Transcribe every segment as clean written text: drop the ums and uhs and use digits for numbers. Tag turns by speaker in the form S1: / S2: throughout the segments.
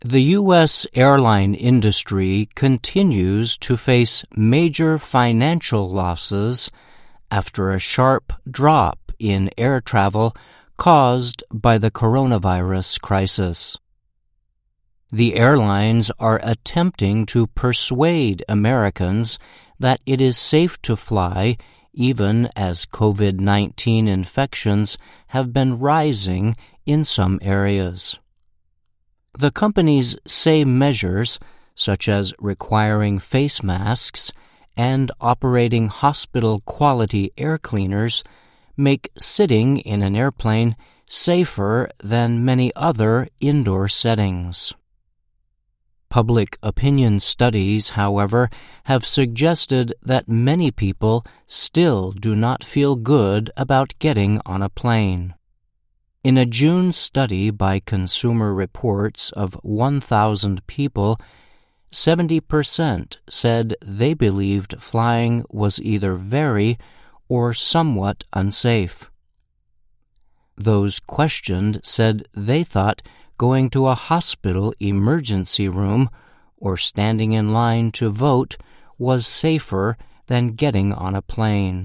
S1: The U.S. airline industry continues to face major financial losses after a sharp drop in air travel caused by the coronavirus crisis. The airlines are attempting to persuade Americans that it is safe to fly even as COVID-19 infections have been rising in some areas. The companies say measures, such as requiring face masks and operating hospital-quality air cleaners, make sitting in an airplane safer than many other indoor settings. Public opinion studies, however, have suggested that many people still do not feel good about getting on a plane. In a June study by Consumer Reports of 1,000 people, 70% said they believed flying was either very or somewhat unsafe. Those questioned said they thought going to a hospital emergency room or standing in line to vote was safer than getting on a plane.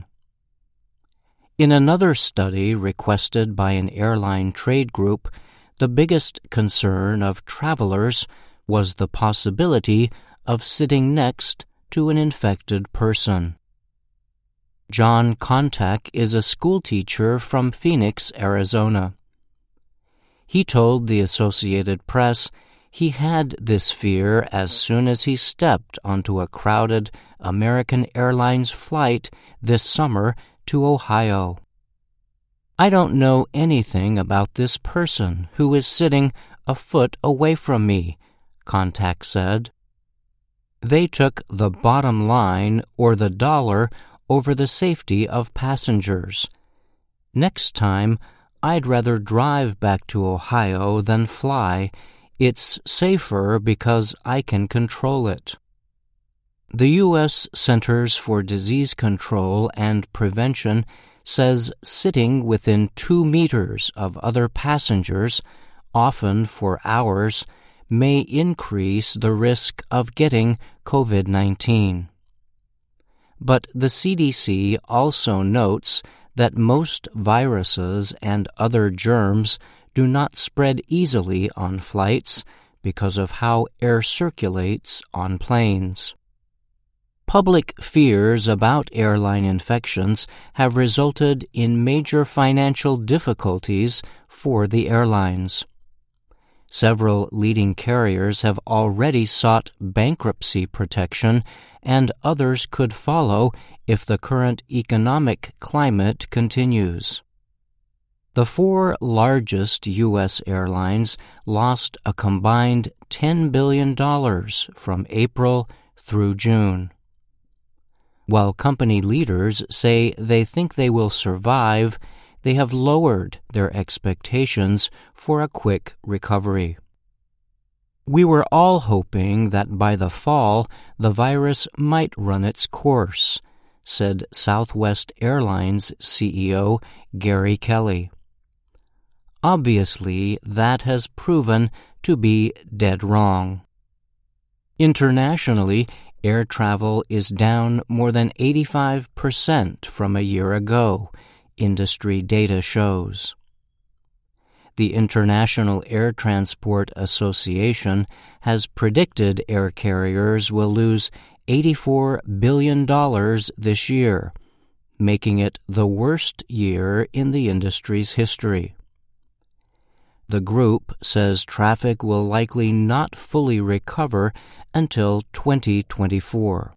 S1: In another study requested by an airline trade group, the biggest concern of travelers was the possibility of sitting next to an infected person. John Kontak is a schoolteacher from Phoenix, Arizona. He told the Associated Press he had this fear as soon as he stepped onto a crowded American Airlines flight this summer to Ohio. "I don't know anything about this person who is sitting a foot away from me," Kontak said. They took the bottom line or the dollar over the safety of passengers. "Next time, I'd rather drive back to Ohio than fly. It's safer because I can control it." The U.S. Centers for Disease Control and Prevention says sitting within 2 meters of other passengers, often for hours, may increase the risk of getting COVID-19. But the CDC also notes that most viruses and other germs do not spread easily on flights because of how air circulates on planes. Public fears about airline infections have resulted in major financial difficulties for the airlines. Several leading carriers have already sought bankruptcy protection, and others could follow if the current economic climate continues. The 4 largest U.S. airlines lost a combined $10 billion from April through June. While company leaders say they think they will survive, they have lowered their expectations for a quick recovery. "We were all hoping that by the fall the virus might run its course," said Southwest Airlines CEO Gary Kelly. Obviously, that has proven to be dead wrong. Internationally, air travel is down more than 85% from a year ago, industry data shows. The International Air Transport Association has predicted air carriers will lose $84 billion this year, making it the worst year in the industry's history. The group says traffic will likely not fully recover until 2024.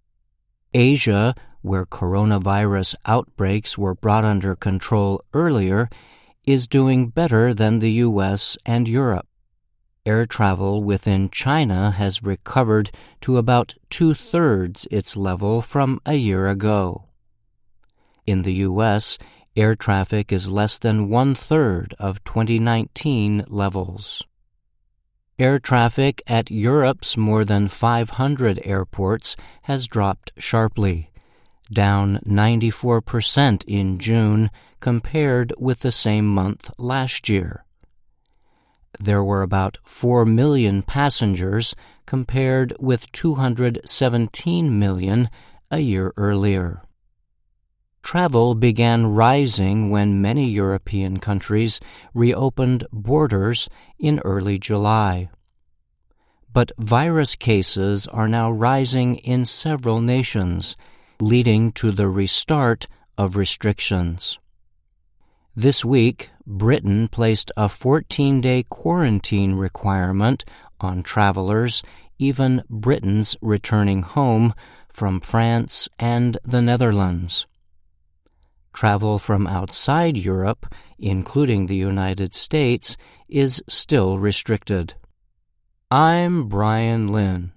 S1: Asia, where coronavirus outbreaks were brought under control earlier, is doing better than the U.S. and Europe. Air travel within China has recovered to about 2/3 its level from a year ago. In the U.S., air traffic is less than 1/3 of 2019 levels. Air traffic at Europe's more than 500 airports has dropped sharply, down 94% in June compared with the same month last year. There were about 4 million passengers compared with 217 million a year earlier. Travel began rising when many European countries reopened borders in early July. But virus cases are now rising in several nations, leading to the restart of restrictions. This week, Britain placed a 14-day quarantine requirement on travelers, even Britons returning home from France and the Netherlands. Travel from outside Europe, including the United States, is still restricted. I'm Brian Lynn.